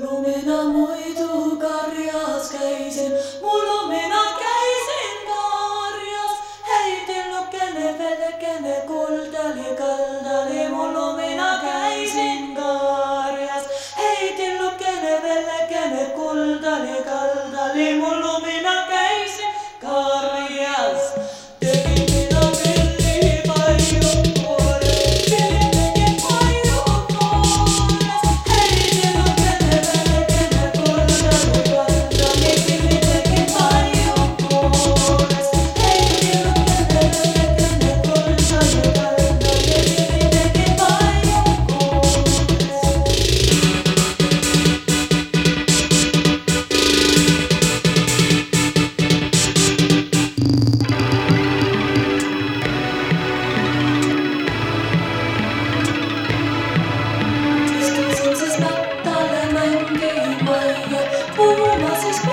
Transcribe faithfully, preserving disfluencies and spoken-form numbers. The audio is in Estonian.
Mullu minä muidu karjas käisin, mullu minä käisin karjas. Heitellyt kene vele, kene kuldali kaldali, mullu minä käisin karjas. Heitellyt kene vele, kene kuldali kaldali, mullu minä käisin karjas. Puhumaan siis